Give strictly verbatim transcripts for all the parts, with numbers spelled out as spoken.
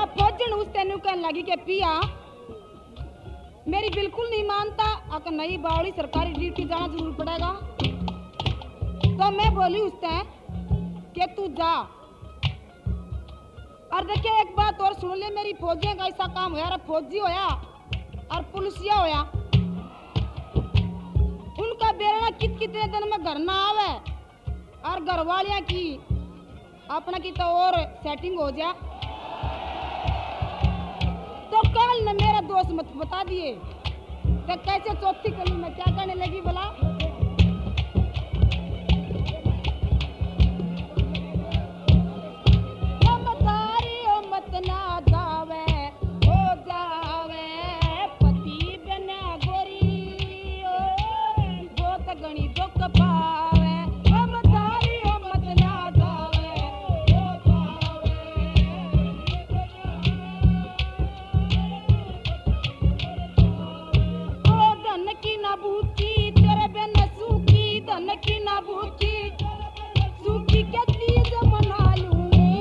फौजन उस तेनू कहने लगी कि पिया मेरी बिल्कुल नहीं मानता, अगर नई बावड़ी सरकारी ड्यूटी जाना जरूर पड़ेगा। तो मैं बोली उससे कि तू जा। और देखिए एक बात और सुन ले, मेरी फौजियों का ऐसा काम होया, फौजी होया और पुलिसिया होया, उनका बेरना कित कितने दिन में घर ना आवे और घर वालिया की अपना की तो और सेटिंग हो जा। तो कल ने मेरा दोस्त मत बता दिए तो कैसे चौथी कली में क्या करने लगी बोला। मत ना जावे हो जावे पति बिना गोरी बहुत गणी दुख पावे। मतारी मत ना जावे हो जावे ओ धन की ना भूखी तेरे बिन सूखी, धन की ना भूखी सूखी क्या चीज मना लूं।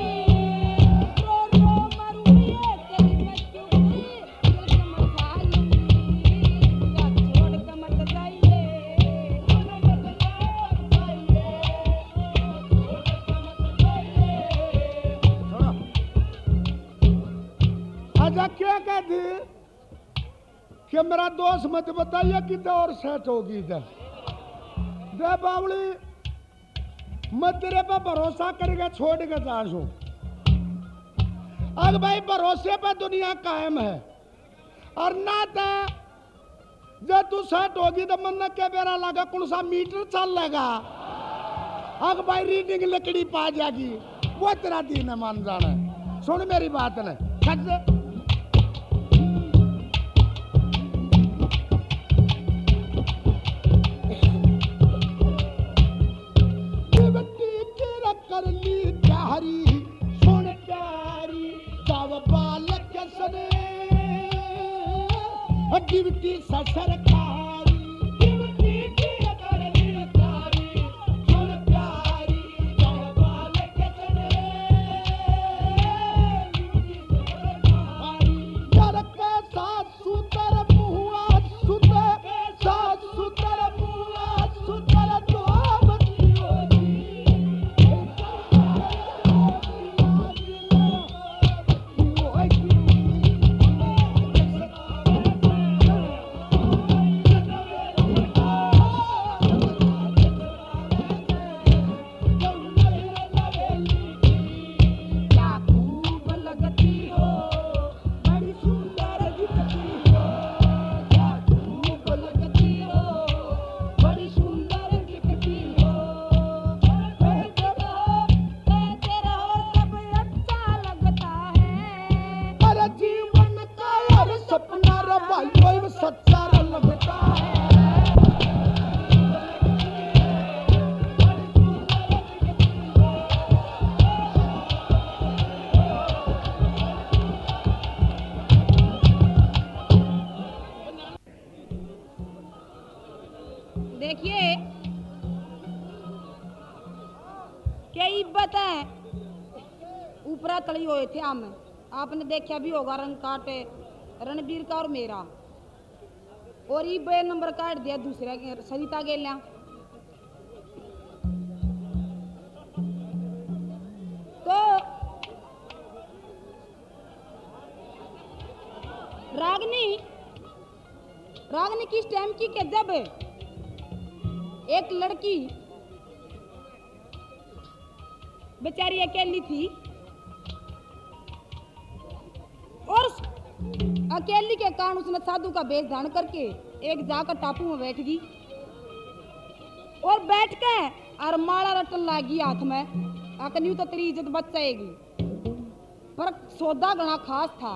क्या कहती कि मेरा दोस्त मत बताइए कि तो और सेट होगी दे दे बावली, मैं तेरे पे भरोसा करके छोड़ के जा हूं। अब भाई भरोसे पे दुनिया कायम है और ना तो जब तू सेट होगी तो मन के बेरा लगा कौन सा मीटर चल लेगा। अब भाई रीडिंग लकड़ी पा जाएगी, वो तेरा दिन मान जाना। सुन मेरी बात ने सच कर ली प्यारी सुन प्यारी जब बालक सने ड्यूटी सरकारी ड्यूटी कर ली प्यारी सुन प्यारी जब बालक सने यार के साथ सुतर मुआ सुतर साथ सुतर मुआ सुतर तो देखिए क्या इब्बत है ऊपरा तली हुए थे हम। आपने देखा भी होगा रंग काटे रणबीर का और मेरा, और ये बे नंबर काट दिया दूसरा सरिता गेल्या। तो रागनी रागनी किस टाइम की के जब एक लड़की बेचारी अकेली थी और अकेली के कारण उसने साधु का वेश धारण करके एक जाकर टापू में बैठ गई और बैठ के और माला रटन लगी हाथ में। अकन्यू तो तेरी इज्जत बच जाएगी, पर सौदा गणा खास था।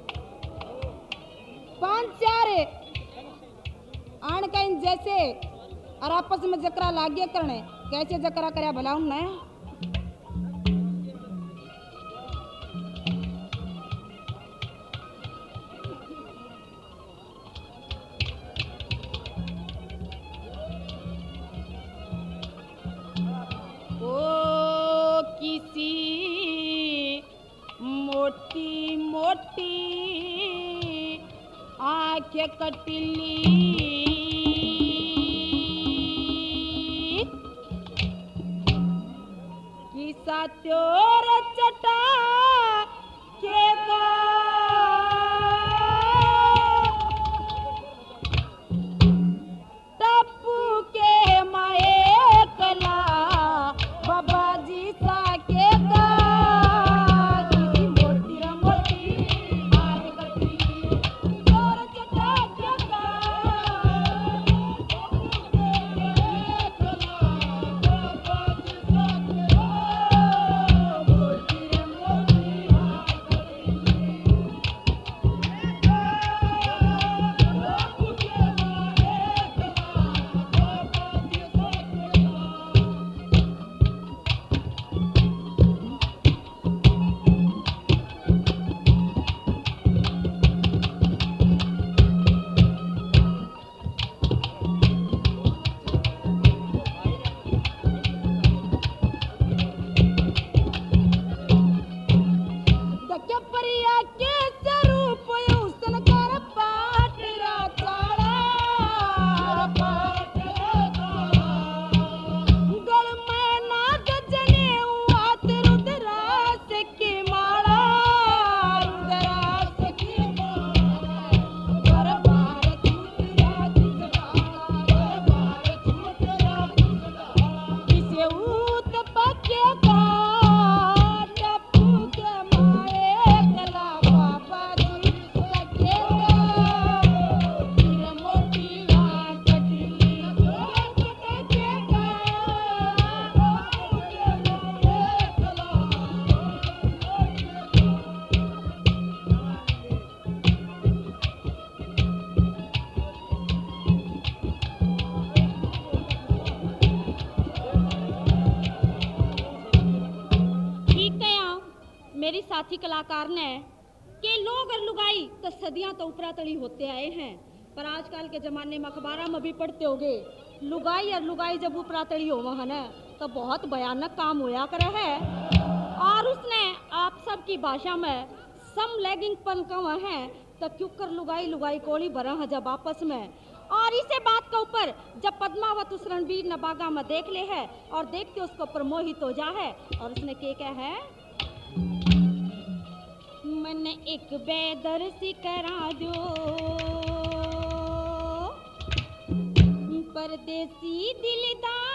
पांच चार आन का इन जैसे और आपस में जकरा लागे करने, कैसे जकरा करया भला उन्हें। ओ किसी मोटी मोटी आंखें कटिली किसा त्योर चटा के का टप्पू के माए कला बाबा जी सा के का किसी मोटी रा मोटी आंख कटी त्योर चटा के का दक्कपरिया के स्वरूप उसन कर पाटरा चाड़ा गल में ना गजने आत रुद्रास की माला रुद्रास की माला घर बार छूटरा घर बार छूटरा किसे ऊत पके का टप्पू के माए कला बाबा जी सके फिर मोटी आंख कटिली कटे के का टप्पू के माए कला ठीक कया मेरी साथी कलाकार ने कि लोग और लुगाई तो सदियां तो ऊपरा तड़ी होते आए हैं पर आजकल के जमाने में अखबारा में भी पढ़ते होगे लुगाई और लुगाई जब ऊपरा तड़ी हो वहाँ न तो बहुत भयानक काम होया करे है और उसने आप सब की भाषा में सम लैगिंग पन कहा है तो क्यों कर लुगाई लुगाई कोली भरा है जब आपस में और इसे बात के ऊपर जब पद्मावत उस रणबीर नबागा में देख ले है और देखते उसको ऊपर मोहित हो जा है और उसने के क्या है मन एक बेदर्शी करा दो परदेसी दिलदार